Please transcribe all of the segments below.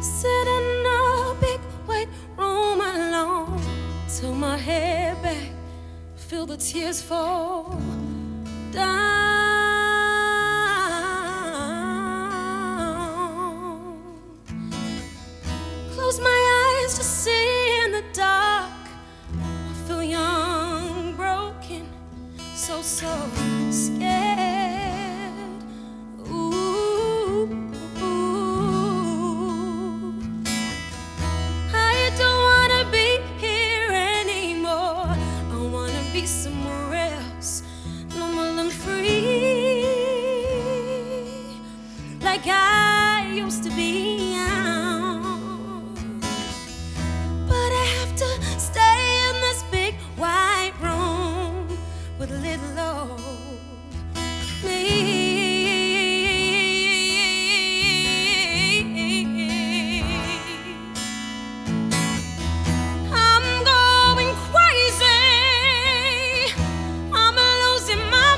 Sit in a big white room alone, till my head back, feel the tears fall down. Close my eyes to see in the dark. I feel young, broken, so scared. Ooh, I don't wanna be here anymore. I wanna be somewhere else, normal and free, like I used to be. But I have to stay in this big white room with little old me. I'm going crazy. I'm losing my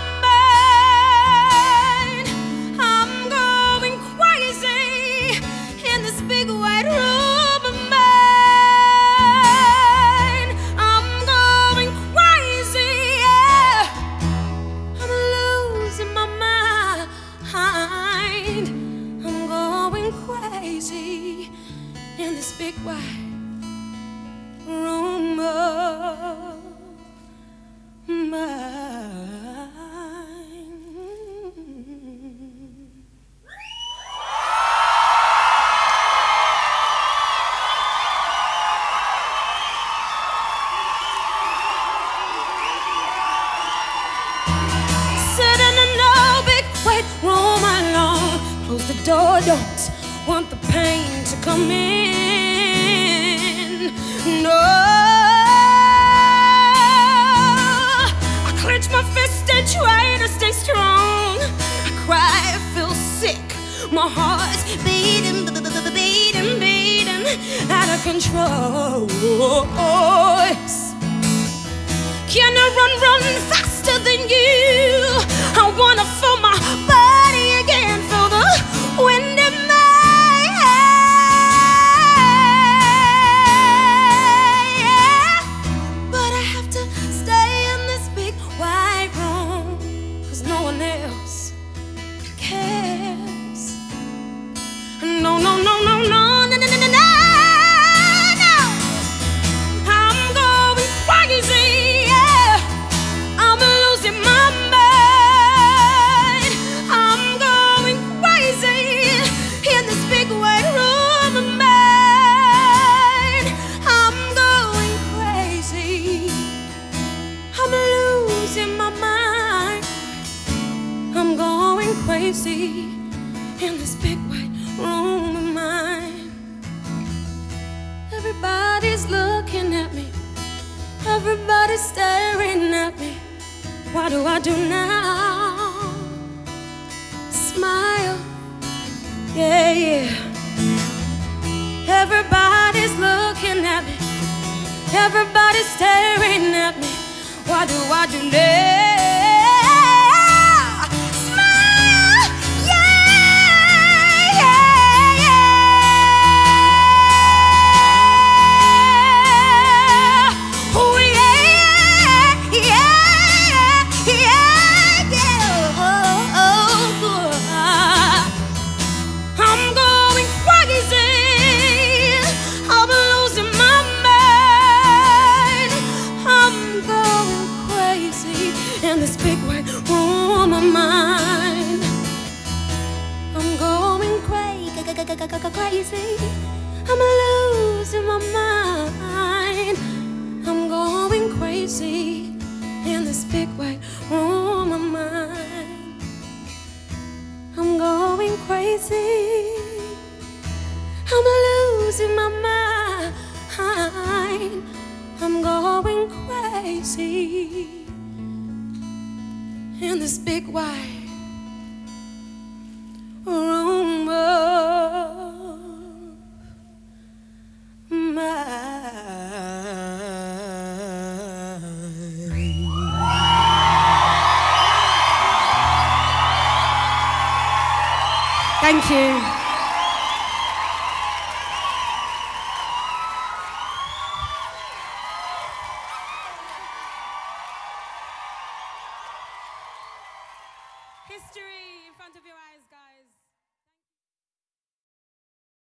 mind. I'm going crazy in this big white room of mine. I'm going crazy, yeah. I'm losing my mind. I'm going crazy in this big white room of mine. Sitting in a big white room alone, close the door, don't want the pain to come in. No, I clench my fist and try to stay strong. I cry, I feel sick, my heart's beating, beating, beating, out of control. Can I run faster than you? I wanna feel my body again, feel the wind in my hair. But I have to stay in this big white room, 'cause no one else cares. No, no, no, no, no, no, no, no, no, no. I'm going crazy, yeah. I'm losing my mind. I'm going crazy in this big white room of mine. I'm going crazy. I'm losing my mind. I'm going crazy in this big white room of mine. Everybody's looking at me. Everybody's staring at me. What do I do now? Smile, yeah, yeah. Everybody's looking at me. Everybody's staring at me. What do I do now? Smile, yeah, yeah, yeah. Oh, yeah, yeah, yeah, yeah. I'm going crazy. I'm losing my mind. I'm going crazy in this big white room of mine. I'm going crazy. I'm losing my mind. I'm going crazy in this big white room of mine. I'm going crazy. I'm losing my mind. I'm going crazy in this big white room of mine. Thank you. History in front of your eyes, guys.